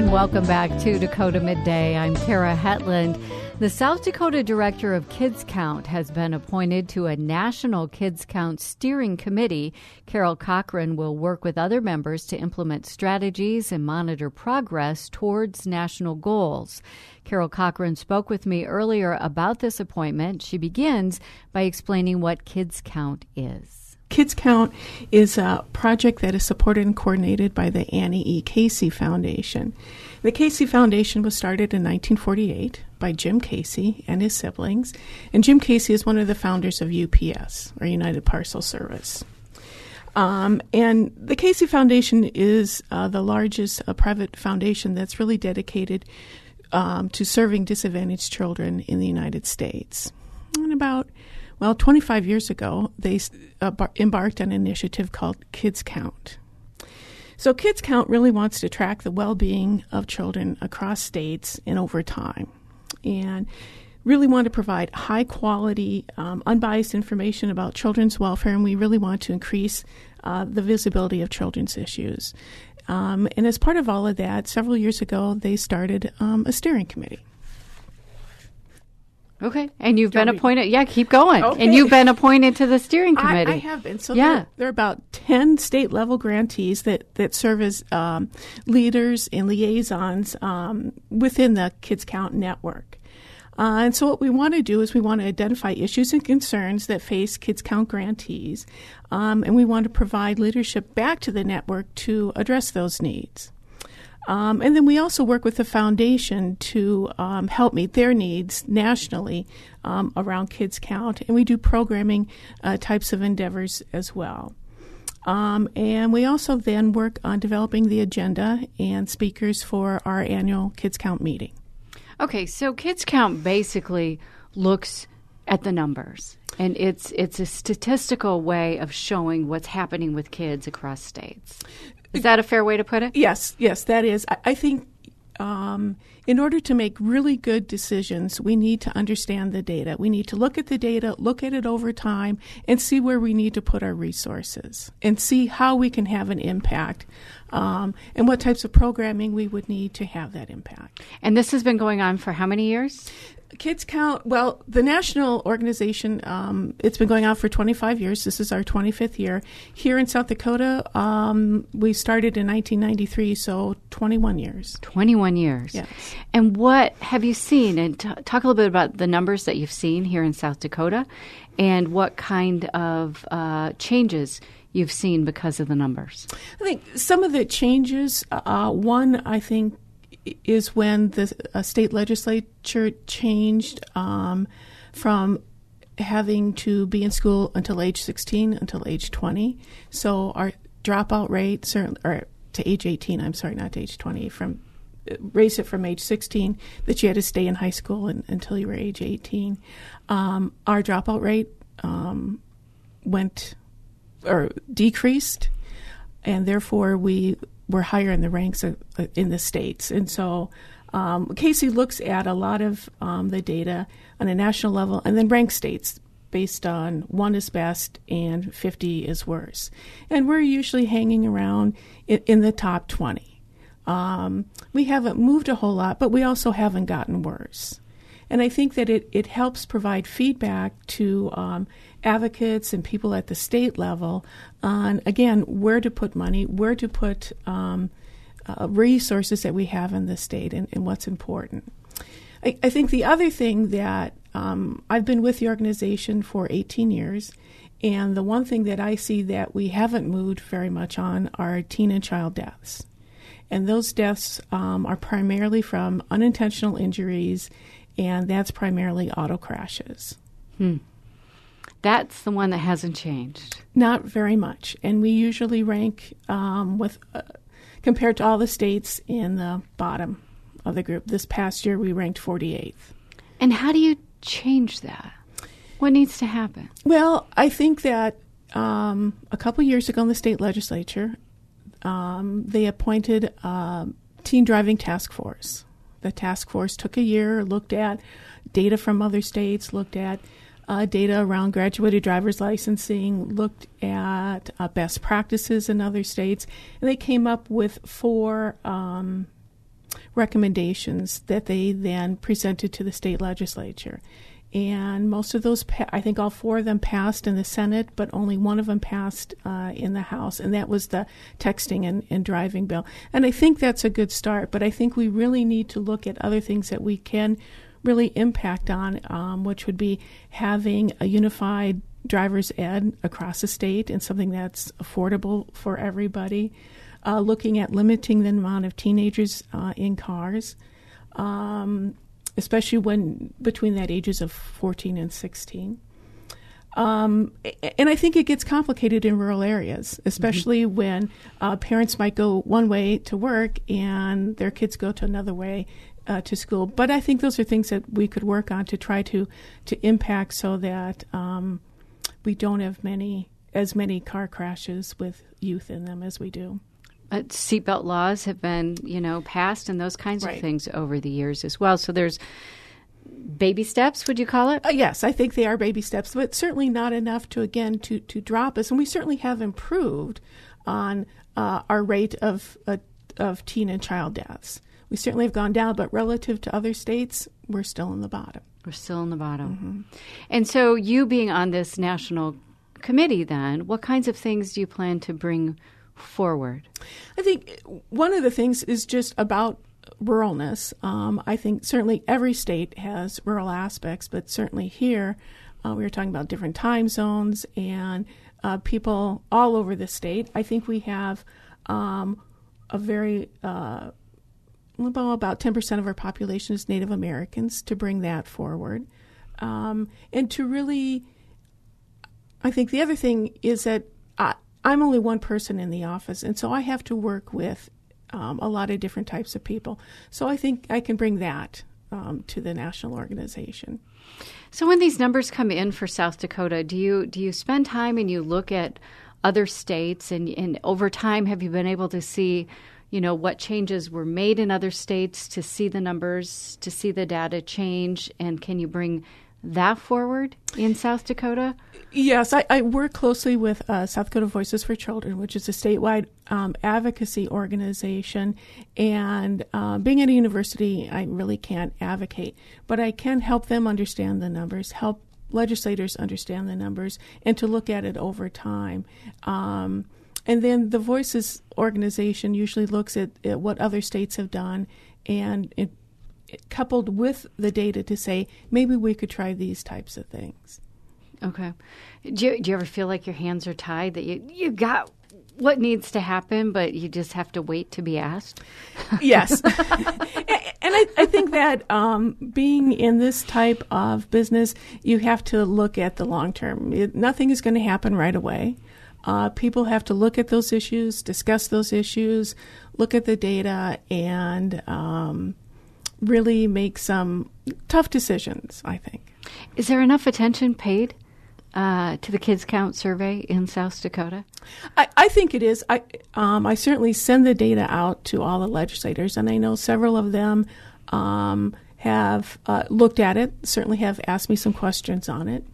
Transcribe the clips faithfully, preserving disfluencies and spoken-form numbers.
and welcome back to Dakota Midday. I'm Kara Hetland. The South Dakota Director of Kids Count has been appointed to a National Kids Count Steering Committee. Carol Cochran will work with other members to implement strategies and monitor progress towards national goals. Carol Cochran spoke with me earlier about this appointment. She begins by explaining what Kids Count is. Kids Count is a project that is supported and coordinated by the Annie E. Casey Foundation. The Casey Foundation was started in nineteen forty-eight by Jim Casey and his siblings, and Jim Casey is one of the founders of U P S, or United Parcel Service. Um, and the Casey Foundation is uh, the largest uh, private foundation that's really dedicated um, to serving disadvantaged children in the United States. And about Well, twenty-five years ago, they uh, bar- embarked on an initiative called Kids Count. So Kids Count really wants to track the well-being of children across states and over time, and really want to provide high-quality, um, unbiased information about children's welfare, and we really want to increase uh, the visibility of children's issues. Um, and as part of all of that, several years ago, they started um, a steering committee. Okay, and you've been appointed. Yeah, keep going. Okay. And you've been appointed to the steering committee. I, I have been. So yeah. there, there are about ten state-level grantees that, that serve as um, leaders and liaisons um, within the Kids Count network. Uh, and so what we want to do is we want to identify issues and concerns that face Kids Count grantees, um, and we want to provide leadership back to the network to address those needs. Um, and then we also work with the foundation to um, help meet their needs nationally um, around Kids Count, and we do programming uh, types of endeavors as well. Um, and we also then work on developing the agenda and speakers for our annual Kids Count meeting. Okay, so Kids Count basically looks at the numbers, and it's it's a statistical way of showing what's happening with kids across states. Is that a fair way to put it? Yes, yes, that is. I, I think um, in order to make really good decisions, we need to understand the data. We need to look at the data, look at it over time, and see where we need to put our resources and see how we can have an impact um, and what types of programming we would need to have that impact. And this has been going on for how many years? Kids Count, well, the national organization, um, it's been going on for twenty-five years. This is our twenty-fifth year. Here in South Dakota, um, we started in nineteen ninety-three, so twenty-one years. twenty-one years. Yes. And what have you seen? And t- talk a little bit about the numbers that you've seen here in South Dakota and what kind of uh, changes you've seen because of the numbers. I think some of the changes, uh, one, I think, is when the uh, state legislature changed um, from having to be in school until age sixteen until age twenty. So our dropout rate, certainly, or to age eighteen, I'm sorry, not to age twenty, from raised it from age sixteen, that you had to stay in high school in, until you were age eighteen. Um, our dropout rate um, went or decreased, and therefore we were higher in the ranks of, uh, in the states. And so um, Casey looks at a lot of um, the data on a national level and then ranks states based on one is best and fifty is worse. And we're usually hanging around in, in the top twenty. Um, we haven't moved a whole lot, but we also haven't gotten worse. And I think that it, it helps provide feedback to um, advocates and people at the state level on, again, where to put money, where to put um, uh, resources that we have in the state and, and what's important. I, I think the other thing that um, I've been with the organization for eighteen years, and the one thing that I see that we haven't moved very much on are teen and child deaths. And those deaths um, are primarily from unintentional injuries, and that's primarily auto crashes. Hmm. That's the one that hasn't changed. Not very much. And we usually rank um, with uh, compared to all the states in the bottom of the group. This past year, we ranked forty-eighth. And how do you change that? What needs to happen? Well, I think that um, a couple years ago in the state legislature, um, they appointed a teen driving task force. The task force took a year, looked at data from other states, looked at uh, data around graduated driver's licensing, looked at uh, best practices in other states, and they came up with four um, recommendations that they then presented to the state legislature. And most of those, pa- I think all four of them passed in the Senate, but only one of them passed uh, in the House, and that was the texting and, and driving bill. And I think that's a good start, but I think we really need to look at other things that we can really impact on, um, which would be having a unified driver's ed across the state and something that's affordable for everybody, uh, looking at limiting the amount of teenagers uh, in cars, um, especially when between that ages of fourteen and sixteen. Um, and I think it gets complicated in rural areas, especially mm-hmm. when uh, parents might go one way to work and their kids go to another way uh, to school. But I think those are things that we could work on to try to, to impact so that um, we don't have many as many car crashes with youth in them as we do. Uh, seatbelt laws have been, you know, passed and those kinds right. of things over the years as well. So there's baby steps, would you call it? Uh, yes, I think they are baby steps, but certainly not enough to, again, to, to drop us. And we certainly have improved on uh, our rate of uh, of teen and child deaths. We certainly have gone down, but relative to other states, we're still in the bottom. We're still in the bottom. Mm-hmm. And so you being on this national committee then, what kinds of things do you plan to bring forward? I think one of the things is just about ruralness. Um, I think certainly every state has rural aspects, but certainly here uh, we were talking about different time zones and uh, people all over the state. I think we have um, a very, uh, well, about ten percent of our population is Native Americans, to bring that forward. Um, and to really, I think the other thing is that I, I'm only one person in the office, and so I have to work with um, a lot of different types of people. So I think I can bring that um, to the national organization. So when these numbers come in for South Dakota, do you do you spend time and you look at other states, and, and over time have you been able to see, you know, what changes were made in other states, to see the numbers, to see the data change, and can you bring that forward in South Dakota? Yes, I, I work closely with uh, South Dakota Voices for Children, which is a statewide um, advocacy organization. And uh, being at a university, I really can't advocate, but I can help them understand the numbers, help legislators understand the numbers, and to look at it over time. Um, and then the Voices organization usually looks at, at what other states have done, and it coupled with the data to say, maybe we could try these types of things. Okay. Do you, do you ever feel like your hands are tied, that you, you got what needs to happen, but you just have to wait to be asked? Yes. And I, I think that um, being in this type of business, you have to look at the long term. It, nothing is going to happen right away. Uh, people have to look at those issues, discuss those issues, look at the data, and um, really make some tough decisions, I think. Is there enough attention paid uh, to the Kids Count survey in South Dakota? I, I think it is. I, um, I certainly send the data out to all the legislators, and I know several of them um, have uh, looked at it, certainly have asked me some questions on it.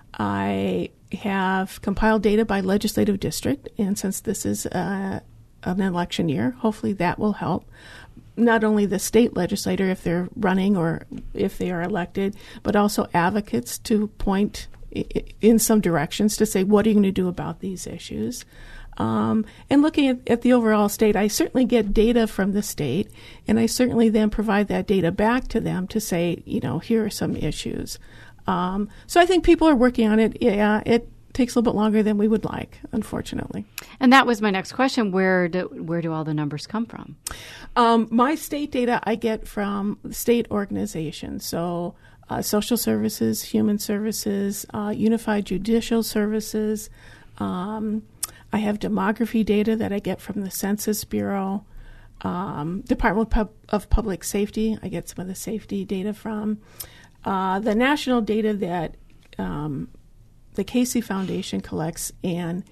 I have compiled data by legislative district, and since this is uh, an election year, hopefully that will help not only the state legislator if they're running or if they are elected, but also advocates to point in some directions to say, what are you going to do about these issues? Um, and looking at, at the overall state, I certainly get data from the state, and I certainly then provide that data back to them to say, you know, here are some issues. Um, so I think people are working on it. Yeah, it takes a little bit longer than we would like, unfortunately. And that was my next question. Where do, where do all the numbers come from? Um, my state data I get from state organizations. So uh, social services, human services, uh, unified judicial services. Um, I have demography data that I get from the Census Bureau. Um, Department of, Pub- of Public Safety, I get some of the safety data from. Uh, the national data that um, the Casey Foundation collects and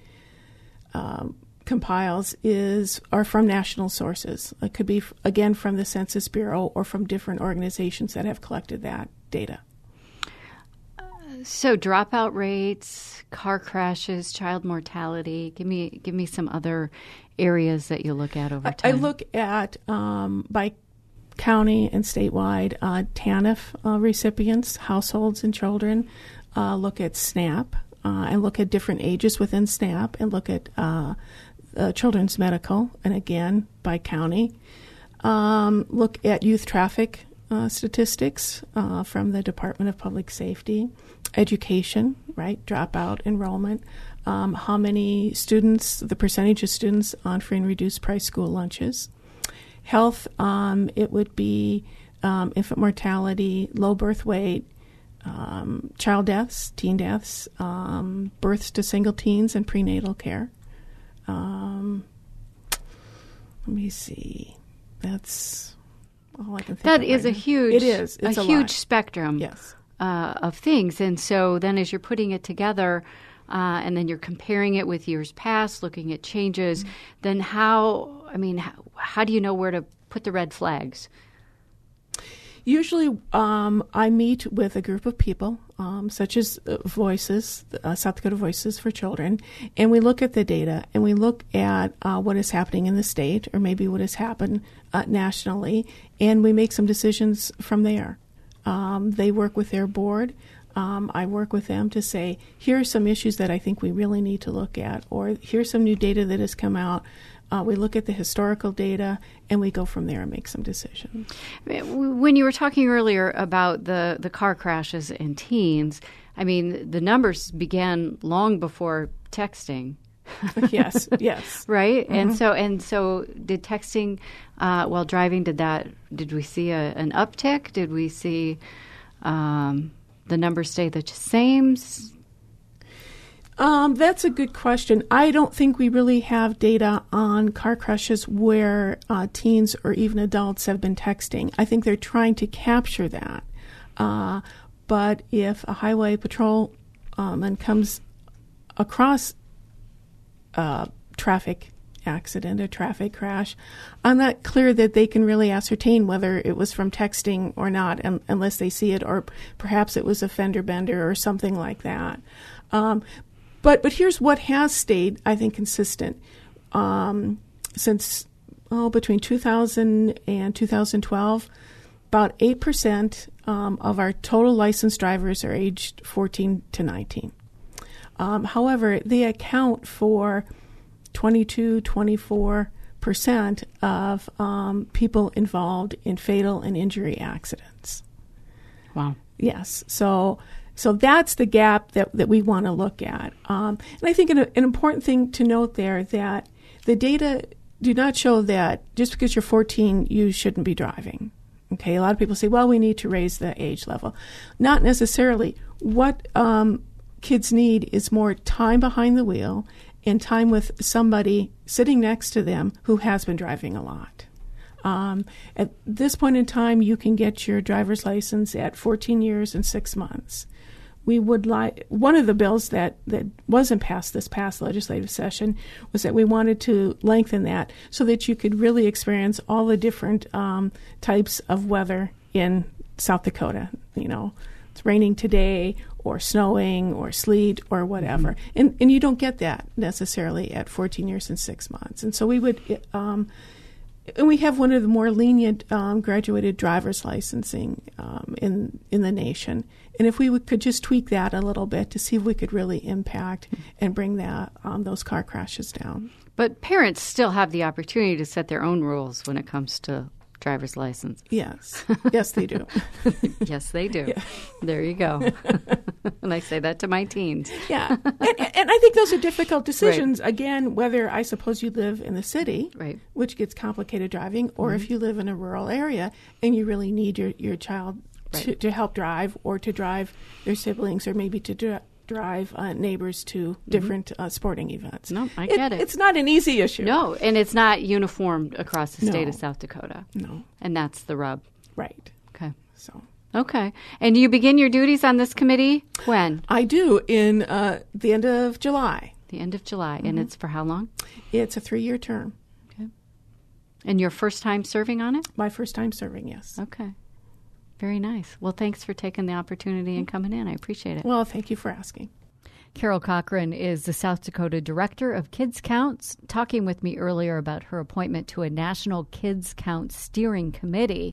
um, compiles is are from national sources. It could be, again, from the Census Bureau or from different organizations that have collected that data. Uh, so dropout rates, car crashes, child mortality. Give me give me some other areas that you look at over time. I, I look at um, by county and statewide uh, TANF uh, recipients, households and children, uh, look at SNAP uh, and look at different ages within SNAP and look at uh, uh, children's medical, and again, by county. Um, look at youth traffic uh, statistics uh, from the Department of Public Safety, education, right, dropout enrollment, um, how many students, the percentage of students on free and reduced price school lunches. Health, um, it would be um, infant mortality, low birth weight, um, child deaths, teen deaths, um, births to single teens, and prenatal care. Um, let me see. That's all I can think That of is right a now. huge, it is. It's a, a huge lot. spectrum Yes. uh, of things. And so then as you're putting it together, uh, and then you're comparing it with years past, looking at changes, mm-hmm. then how, I mean, how, how do you know where to put the red flags? Usually um, I meet with a group of people, um, such as uh, Voices, uh, South Dakota Voices for Children, and we look at the data and we look at uh, what is happening in the state or maybe what has happened uh, nationally, and we make some decisions from there. Um, they work with their board. Um, I work with them to say, here are some issues that I think we really need to look at, or here's some new data that has come out. Uh, we look at the historical data, and we go from there and make some decisions. When you were talking earlier about the, the car crashes in teens, I mean, the numbers began long before texting. Yes, yes. Right? Mm-hmm. And so and so did texting uh, while driving, did that, did we see a, an uptick? Did we see um, the numbers stay the same? Um, that's a good question. I don't think we really have data on car crashes where uh, teens or even adults have been texting. I think they're trying to capture that. Uh, but if a highway patrolman um, comes across a traffic accident, a traffic crash, I'm not clear that they can really ascertain whether it was from texting or not, um, unless they see it, or perhaps it was a fender bender or something like that. Um, But but here's what has stayed, I think, consistent um, since oh between two thousand and two thousand twelve. About eight percent um, of our total licensed drivers are aged fourteen to nineteen. Um, however, they account for twenty-two, twenty-four percent of um, people involved in fatal and injury accidents. Wow. Yes. So. So that's the gap that, that we want to look at. Um, and I think an, an important thing to note there that the data do not show that just because you're fourteen, you shouldn't be driving. Okay, a lot of people say, well, we need to raise the age level. Not necessarily. What um, kids need is more time behind the wheel and time with somebody sitting next to them who has been driving a lot. Um, at this point in time, you can get your driver's license at fourteen years and six months. We would like one of the bills that, that wasn't passed this past legislative session was that we wanted to lengthen that so that you could really experience all the different um, types of weather in South Dakota. You know, it's raining today, or snowing, or sleet, or whatever, mm-hmm. and and you don't get that necessarily at fourteen years and six months. And so we would. Um, And we have one of the more lenient um, graduated driver's licensing um, in in the nation. And if we would, could just tweak that a little bit to see if we could really impact and bring that um, those car crashes down. But parents still have the opportunity to set their own rules when it comes to driver's license. Yes. Yes, they do. Yes, they do. Yeah. There you go. And I say that to my teens. Yeah. And, and I think those are difficult decisions. Right. Again, whether I suppose you live in the city, right. which gets complicated driving, or mm-hmm. if you live in a rural area and you really need your, your child right. to, to help drive, or to drive their siblings, or maybe to dri- drive uh, neighbors to different mm-hmm. uh, sporting events. No, I get it, it. It's not an easy issue. No, and it's not uniformed across the no. state of South Dakota. No. And that's the rub. Right. Okay. So. Okay. And you begin your duties on this committee when? I do in uh, the end of July. The end of July. Mm-hmm. And it's for how long? It's a three-year term. Okay. And your first time serving on it? My first time serving, yes. Okay. Very nice. Well, thanks for taking the opportunity and coming in. I appreciate it. Well, thank you for asking. Carol Cochran is the South Dakota Director of Kids Counts, talking with me earlier about her appointment to a National Kids Count Steering Committee.